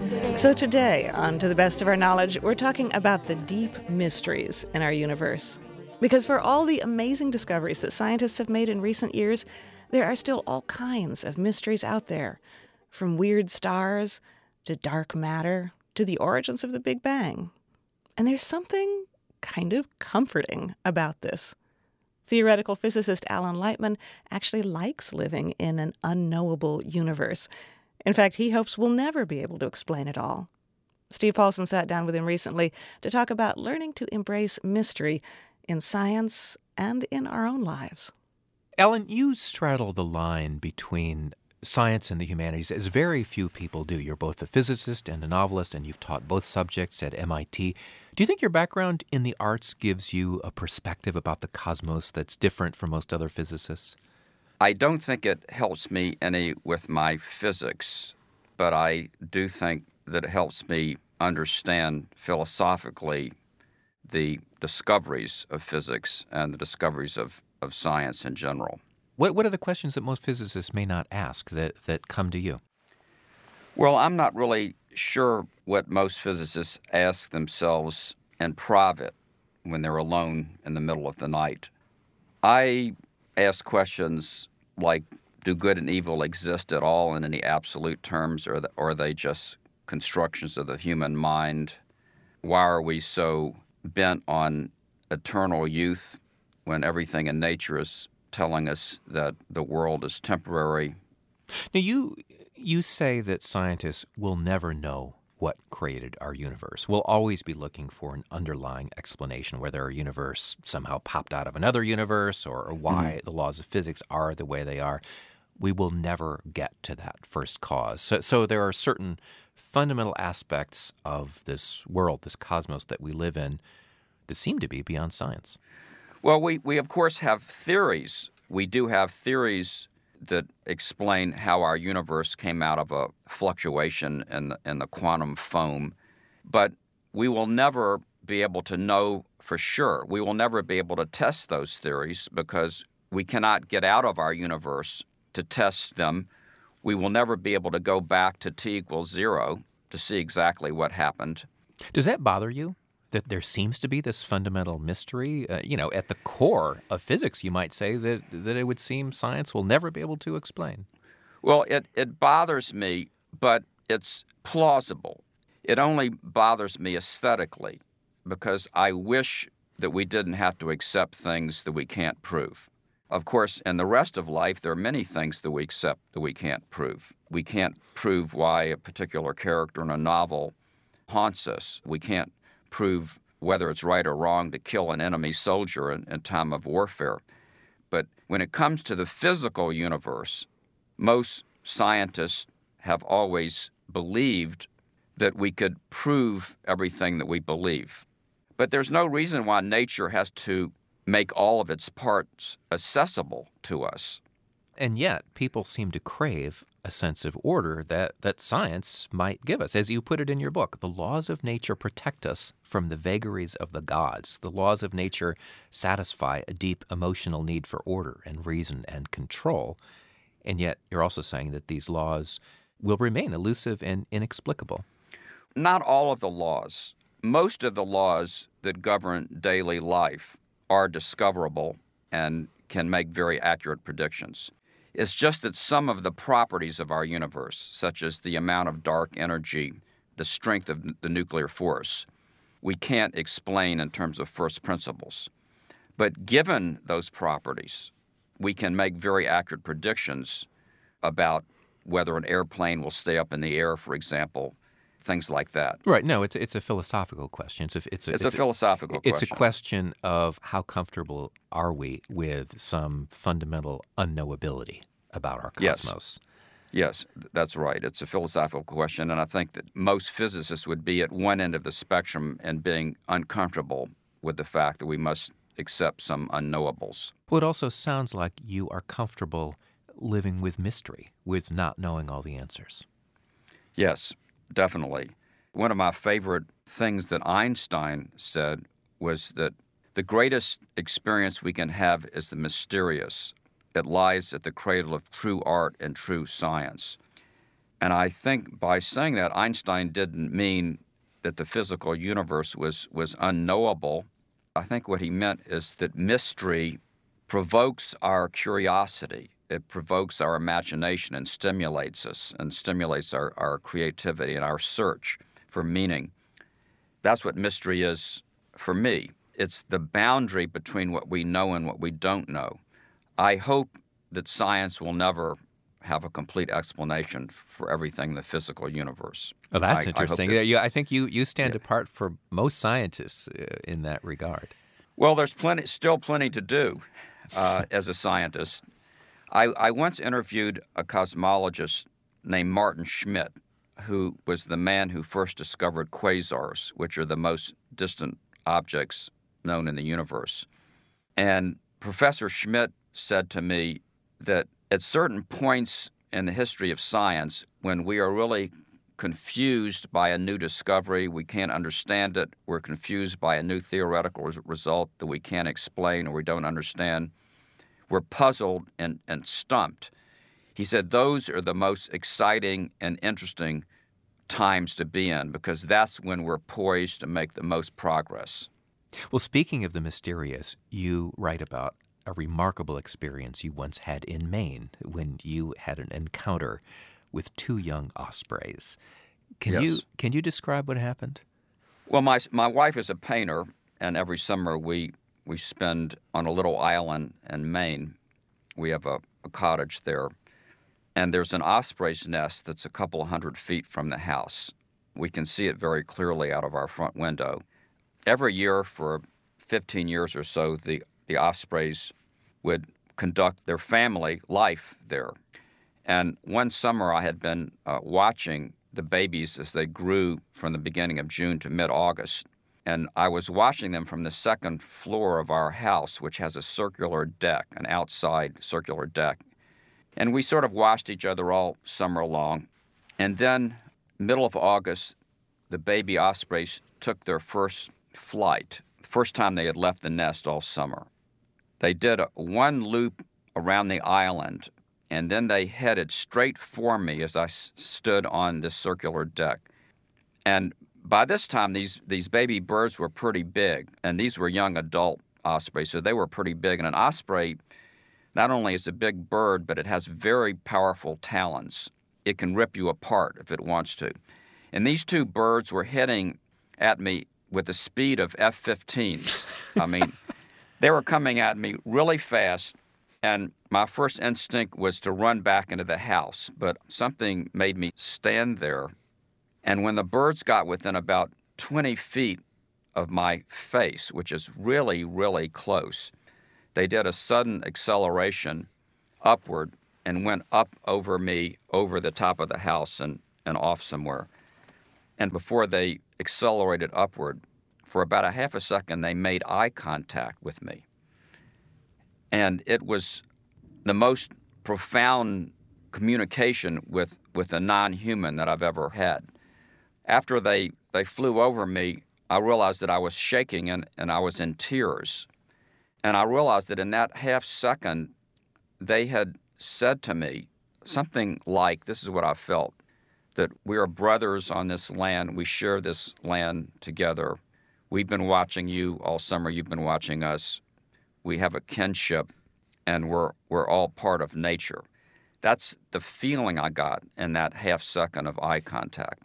So today, on To the Best of Our Knowledge, we're talking about the deep mysteries in our universe. Because for all the amazing discoveries that scientists have made in recent years, there are still all kinds of mysteries out there. From weird stars, to dark matter, to the origins of the Big Bang. And there's something kind of comforting about this. Theoretical physicist Alan Lightman actually likes living in an unknowable universe. In fact, he hopes we'll never be able to explain it all. Steve Paulson sat down with him recently to talk about learning to embrace mystery in science and in our own lives. Alan, you straddle the line between science and the humanities as very few people do. You're both a physicist and a novelist, and you've taught both subjects at MIT. Do you think your background in the arts gives you a perspective about the cosmos that's different from most other physicists? I don't think it helps me any with my physics, but I do think that it helps me understand philosophically the discoveries of physics and the discoveries of science in general. What are the questions that most physicists may not ask that come to you? Well, I'm not really sure what most physicists ask themselves in private when they're alone in the middle of the night. I ask questions like, do good and evil exist at all in any absolute terms, or are they just constructions of the human mind? Why are we so bent on eternal youth when everything in nature is telling us that the world is temporary? Now, you say that scientists will never know what created our universe. We'll always be looking for an underlying explanation, whether our universe somehow popped out of another universe or why the laws of physics are the way they are. We will never get to that first cause. So there are certain fundamental aspects of this world, this cosmos that we live in, that seem to be beyond science. Well, we of course have theories. We do have theories that explain how our universe came out of a fluctuation in the quantum foam. But we will never be able to know for sure. We will never be able to test those theories because we cannot get out of our universe to test them. We will never be able to go back to t equals 0 to see exactly what happened. Does that bother you? That there seems to be this fundamental mystery, at the core of physics, you might say, that it would seem science will never be able to explain. Well, it bothers me, but it's plausible. It only bothers me aesthetically because I wish that we didn't have to accept things that we can't prove. Of course, in the rest of life, there are many things that we accept that we can't prove. We can't prove why a particular character in a novel haunts us. We can't prove whether it's right or wrong to kill an enemy soldier in time of warfare. But when it comes to the physical universe, most scientists have always believed that we could prove everything that we believe. But there's no reason why nature has to make all of its parts accessible to us. And yet, people seem to crave a sense of order that science might give us. As you put it in your book, the laws of nature protect us from the vagaries of the gods. The laws of nature satisfy a deep emotional need for order and reason and control. And yet, you're also saying that these laws will remain elusive and inexplicable. Not all of the laws. Most of the laws that govern daily life are discoverable and can make very accurate predictions. It's just that some of the properties of our universe, such as the amount of dark energy, the strength of the nuclear force, we can't explain in terms of first principles. But given those properties, we can make very accurate predictions about whether an airplane will stay up in the air, for example, things like that. Right. No, it's a philosophical question. It's a philosophical question. It's a question of how comfortable are we with some fundamental unknowability about our cosmos. Yes, that's right. It's a philosophical question, and I think that most physicists would be at one end of the spectrum and being uncomfortable with the fact that we must accept some unknowables. Well, it also sounds like you are comfortable living with mystery, with not knowing all the answers. Yes, definitely. One of my favorite things that Einstein said was that the greatest experience we can have is the mysterious. It lies at the cradle of true art and true science. And I think by saying that, Einstein didn't mean that the physical universe was unknowable. I think what he meant is that mystery provokes our curiosity. It provokes our imagination and stimulates us and stimulates our creativity and our search for meaning. That's what mystery is for me. It's the boundary between what we know and what we don't know. I hope that science will never have a complete explanation for everything in the physical universe. Oh, that's interesting. I think you stand Yeah. apart from most scientists in that regard. Well, there's still plenty to do as a scientist. I once interviewed a cosmologist named Martin Schmidt, who was the man who first discovered quasars, which are the most distant objects known in the universe. And Professor Schmidt said to me that at certain points in the history of science, when we are really confused by a new discovery, we can't understand it, we're confused by a new theoretical result that we can't explain or we don't understand, we're puzzled and stumped. He said those are the most exciting and interesting times to be in because that's when we're poised to make the most progress. Well, speaking of the mysterious, you write about a remarkable experience you once had in Maine when you had an encounter with two young ospreys. Can you describe what happened? Well, my wife is a painter, and every summer we spend on a little island in Maine. We have a cottage there, and there's an osprey's nest that's a couple 100 feet from the house. We can see it very clearly out of our front window. Every year for 15 years or so, the ospreys would conduct their family life there. And one summer I had been watching the babies as they grew from the beginning of June to mid-August. And I was watching them from the second floor of our house, which has a circular deck, an outside circular deck. And we sort of watched each other all summer long. And then, middle of August, the baby ospreys took their first flight, first time they had left the nest all summer. They did one loop around the island, and then they headed straight for me as I stood on this circular deck. And by this time, these baby birds were pretty big, and these were young adult ospreys, so they were pretty big. And an osprey not only is a big bird, but it has very powerful talons. It can rip you apart if it wants to. And these two birds were heading at me with the speed of F-15s. I mean, they were coming at me really fast, and my first instinct was to run back into the house, but something made me stand there. And when the birds got within about 20 feet of my face, which is really, really close, they did a sudden acceleration upward and went up over me, over the top of the house and off somewhere. And before they accelerated upward, for about a half a second, they made eye contact with me. And it was the most profound communication with a non-human that I've ever had. After they flew over me, I realized that I was shaking and I was in tears. And I realized that in that half second, they had said to me something like, this is what I felt, that we are brothers on this land. We share this land together. We've been watching you all summer. You've been watching us. We have a kinship, and we're all part of nature. That's the feeling I got in that half second of eye contact.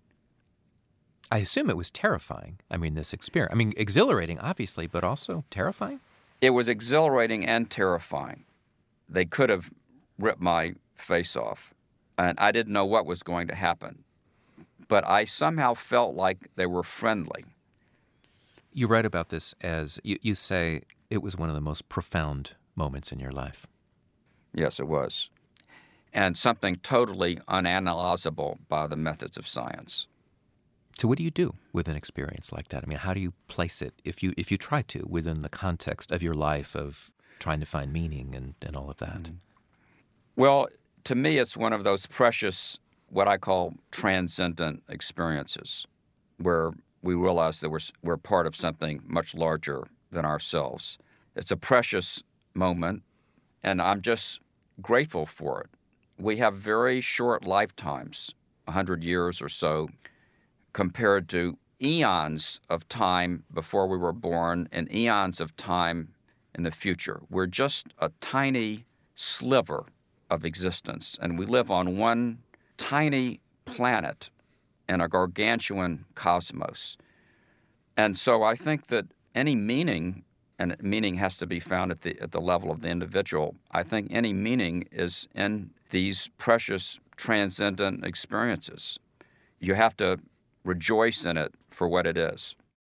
I assume it was terrifying. I mean, this experience. I mean, exhilarating, obviously, but also terrifying? It was exhilarating and terrifying. They could have ripped my face off, and I didn't know what was going to happen. But I somehow felt like they were friendly. You write about this as, you say, it was one of the most profound moments in your life. Yes, it was. And something totally unanalyzable by the methods of science. So what do you do with an experience like that? I mean, how do you place it, if you try to, within the context of your life of trying to find meaning and all of that? Well, to me, it's one of those precious, what I call transcendent experiences, where we realize that we're part of something much larger than ourselves. It's a precious moment, and I'm just grateful for it. We have very short lifetimes. 100 years or so, compared to eons of time before we were born and eons of time in the future. We're just a tiny sliver of existence, and we live on one tiny planet in a gargantuan cosmos. And so I think that any meaning, and meaning has to be found at the level of the individual, I think any meaning is in these precious transcendent experiences. You have to rejoice in it for what it is.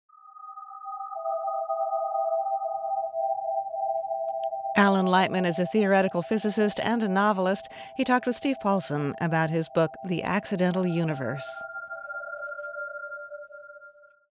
Alan Lightman is a theoretical physicist and a novelist. He talked with Steve Paulson about his book, The Accidental Universe.